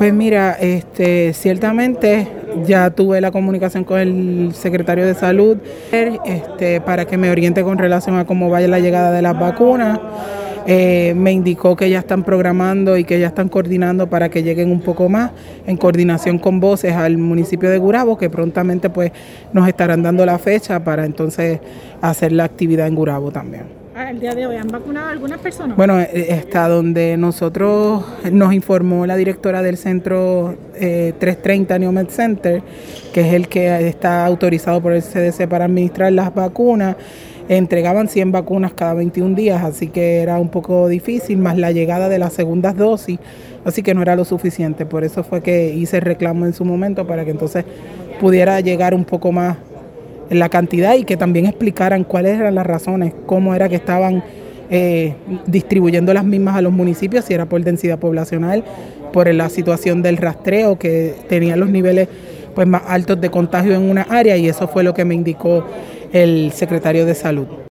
Pues mira, ciertamente ya tuve la comunicación con el secretario de Salud para que me oriente con relación a cómo vaya la llegada de las vacunas. Me indicó que ya están programando y que ya están coordinando para que lleguen un poco más en coordinación con Voces al municipio de Gurabo, que prontamente pues nos estarán dando la fecha para entonces hacer la actividad en Gurabo también. El día de hoy, ¿han vacunado a algunas personas? Bueno, está donde nosotros nos informó la directora del centro 330 Neomed Center, que es el que está autorizado por el CDC para administrar las vacunas. Entregaban 100 vacunas cada 21 días, así que era un poco difícil, más la llegada de las segundas dosis, así que no era lo suficiente. Por eso fue que hice el reclamo en su momento para que entonces pudiera llegar un poco más en la cantidad y que también explicaran cuáles eran las razones, cómo era que estaban distribuyendo las mismas a los municipios, si era por densidad poblacional, por la situación del rastreo, que tenían los niveles pues más altos de contagio en una área, y eso fue lo que me indicó el secretario de Salud.